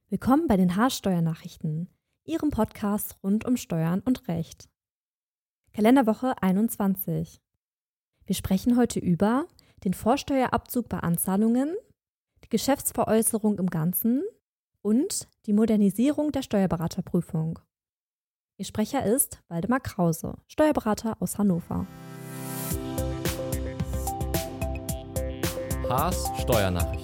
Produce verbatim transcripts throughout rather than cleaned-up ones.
Willkommen bei den Haarsteuernachrichten, Ihrem Podcast rund um Steuern und Recht. Kalenderwoche einundzwanzig. Wir sprechen heute über den Vorsteuerabzug bei Anzahlungen, die Geschäftsveräußerung im Ganzen und die Modernisierung der Steuerberaterprüfung. Ihr Sprecher ist Waldemar Krause, Steuerberater aus Hannover. Haas Steuernachrichten.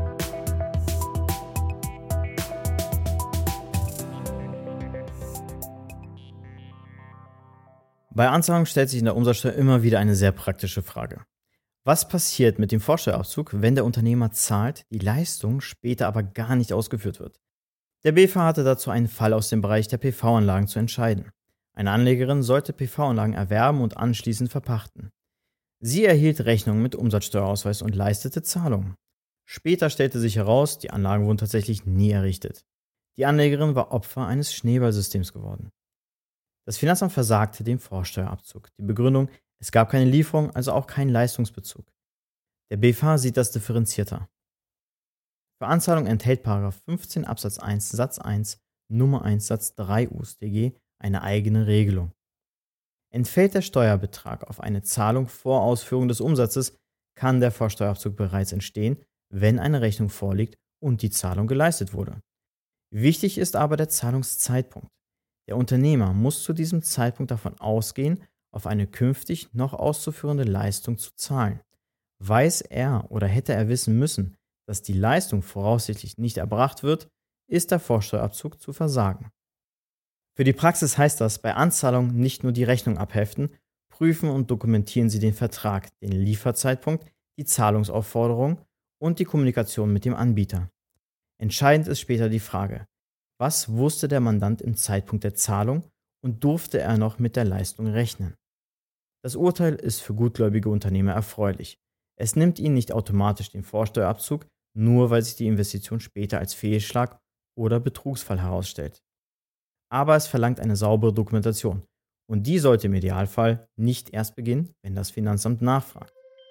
Bei Anzahlung stellt sich in der Umsatzsteuer immer wieder eine sehr praktische Frage. Was passiert mit dem Vorsteuerabzug, wenn der Unternehmer zahlt, die Leistung später aber gar nicht ausgeführt wird? Der B F H hatte dazu einen Fall aus dem Bereich der P V-Anlagen zu entscheiden. Eine Anlegerin sollte P V-Anlagen erwerben und anschließend verpachten. Sie erhielt Rechnungen mit Umsatzsteuerausweis und leistete Zahlungen. Später stellte sich heraus, die Anlagen wurden tatsächlich nie errichtet. Die Anlegerin war Opfer eines Schneeballsystems geworden. Das Finanzamt versagte den Vorsteuerabzug. Die Begründung: Es gab keine Lieferung, also auch keinen Leistungsbezug. Der B F H sieht das differenzierter. Für Anzahlung enthält Paragraph fünfzehn Absatz eins Satz eins Nummer eins Satz drei U S T G eine eigene Regelung. Entfällt der Steuerbetrag auf eine Zahlung vor Ausführung des Umsatzes, kann der Vorsteuerabzug bereits entstehen, wenn eine Rechnung vorliegt und die Zahlung geleistet wurde. Wichtig ist aber der Zahlungszeitpunkt. Der Unternehmer muss zu diesem Zeitpunkt davon ausgehen, auf eine künftig noch auszuführende Leistung zu zahlen. Weiß er oder hätte er wissen müssen, dass die Leistung voraussichtlich nicht erbracht wird, ist der Vorsteuerabzug zu versagen. Für die Praxis heißt das, bei Anzahlung nicht nur die Rechnung abheften, prüfen und dokumentieren Sie den Vertrag, den Lieferzeitpunkt, die Zahlungsaufforderung und die Kommunikation mit dem Anbieter. Entscheidend ist später die Frage: Was wusste der Mandant im Zeitpunkt der Zahlung und durfte er noch mit der Leistung rechnen? Das Urteil ist für gutgläubige Unternehmer erfreulich. Es nimmt ihnen nicht automatisch den Vorsteuerabzug, nur weil sich die Investition später als Fehlschlag oder Betrugsfall herausstellt. Aber es verlangt eine saubere Dokumentation. Und die sollte im Idealfall nicht erst beginnen, wenn das Finanzamt nachfragt.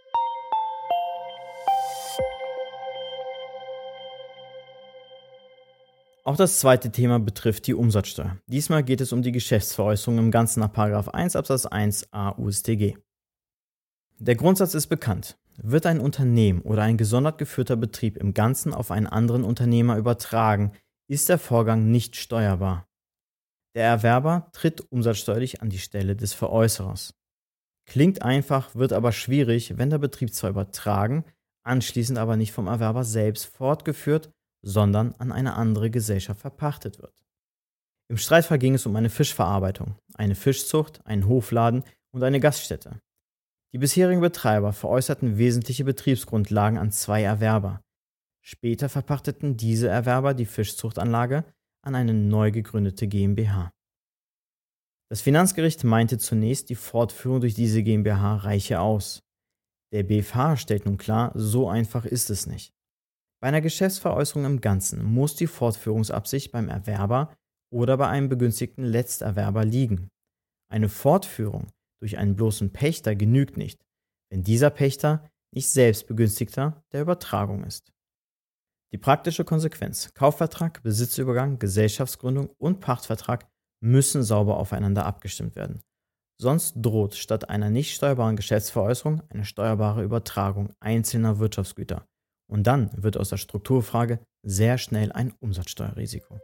Auch das zweite Thema betrifft die Umsatzsteuer. Diesmal geht es um die Geschäftsveräußerung im Ganzen nach Paragraph eins Absatz eins a U S T G. Der Grundsatz ist bekannt. Wird ein Unternehmen oder ein gesondert geführter Betrieb im Ganzen auf einen anderen Unternehmer übertragen, ist der Vorgang nicht steuerbar. Der Erwerber tritt umsatzsteuerlich an die Stelle des Veräußerers. Klingt einfach, wird aber schwierig, wenn der Betrieb zwar übertragen, anschließend aber nicht vom Erwerber selbst fortgeführt, sondern an eine andere Gesellschaft verpachtet wird. Im Streitfall ging es um eine Fischverarbeitung, eine Fischzucht, einen Hofladen und eine Gaststätte. Die bisherigen Betreiber veräußerten wesentliche Betriebsgrundlagen an zwei Erwerber. Später verpachteten diese Erwerber die Fischzuchtanlage an eine neu gegründete GmbH. Das Finanzgericht meinte zunächst, die Fortführung durch diese GmbH reiche aus. Der B F H stellt nun klar, so einfach ist es nicht. Bei einer Geschäftsveräußerung im Ganzen muss die Fortführungsabsicht beim Erwerber oder bei einem begünstigten Letzterwerber liegen. Eine Fortführung durch einen bloßen Pächter genügt nicht, wenn dieser Pächter nicht selbst Begünstigter der Übertragung ist. Die praktische Konsequenz: Kaufvertrag, Besitzübergang, Gesellschaftsgründung und Pachtvertrag müssen sauber aufeinander abgestimmt werden. Sonst droht statt einer nicht steuerbaren Geschäftsveräußerung eine steuerbare Übertragung einzelner Wirtschaftsgüter. Und dann wird aus der Strukturfrage sehr schnell ein Umsatzsteuerrisiko.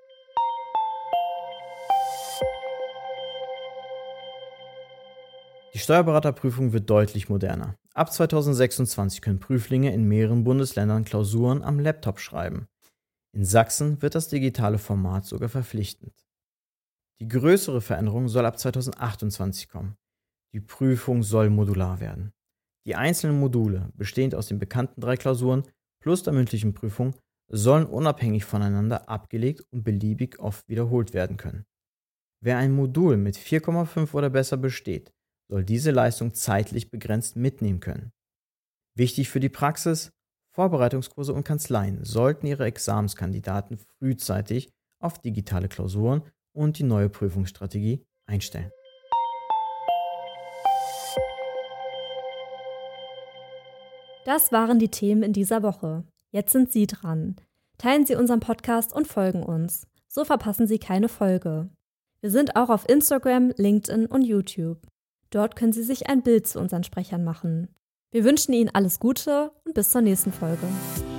Die Steuerberaterprüfung wird deutlich moderner. Ab zweitausendsechsundzwanzig können Prüflinge in mehreren Bundesländern Klausuren am Laptop schreiben. In Sachsen wird das digitale Format sogar verpflichtend. Die größere Veränderung soll ab zweitausendachtundzwanzig kommen. Die Prüfung soll modular werden. Die einzelnen Module, bestehend aus den bekannten drei Klausuren plus der mündlichen Prüfung, sollen unabhängig voneinander abgelegt und beliebig oft wiederholt werden können. Wer ein Modul mit vier Komma fünf oder besser besteht, soll diese Leistung zeitlich begrenzt mitnehmen können. Wichtig für die Praxis: Vorbereitungskurse und Kanzleien sollten ihre Examenskandidaten frühzeitig auf digitale Klausuren und die neue Prüfungsstrategie einstellen. Das waren die Themen in dieser Woche. Jetzt sind Sie dran. Teilen Sie unseren Podcast und folgen uns. So verpassen Sie keine Folge. Wir sind auch auf Instagram, LinkedIn und YouTube. Dort können Sie sich ein Bild zu unseren Sprechern machen. Wir wünschen Ihnen alles Gute und bis zur nächsten Folge.